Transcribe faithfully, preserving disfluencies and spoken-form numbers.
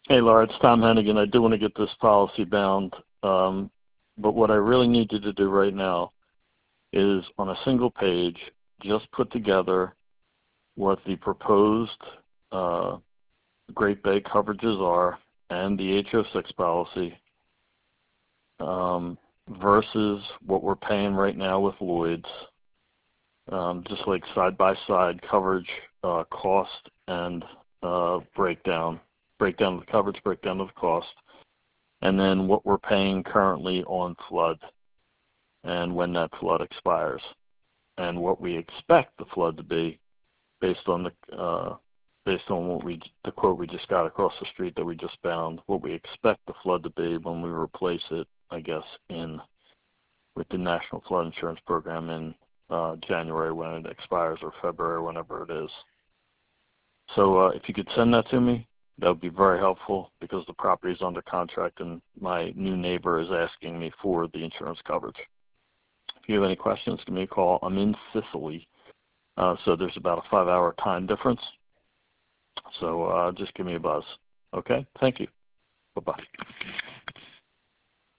Hey, Laura, it's Tom Hennigan. I do want to get this policy bound, um, but what I really need you to do right now is on a single page, just put together what the proposed uh, Great Bay coverages are and the H O six policy um, versus what we're paying right now with Lloyd's, um, just like side-by-side coverage uh, cost and uh, breakdown, breakdown of the coverage, breakdown of the cost, and then what we're paying currently on flood and when that flood expires, and what we expect the flood to be based on the uh, based on what we the quote we just got across the street that we just found, what we expect the flood to be when we replace it, I guess, in with the National Flood Insurance Program in uh, January when it expires, or February, whenever it is. So uh, if you could send that to me, that would be very helpful, because the property is under contract and my new neighbor is asking me for the insurance coverage. If you have any questions, give me a call. I'm in Sicily, uh, so there's about a five-hour time difference. So uh, just give me a buzz. Okay? Thank you. Bye-bye.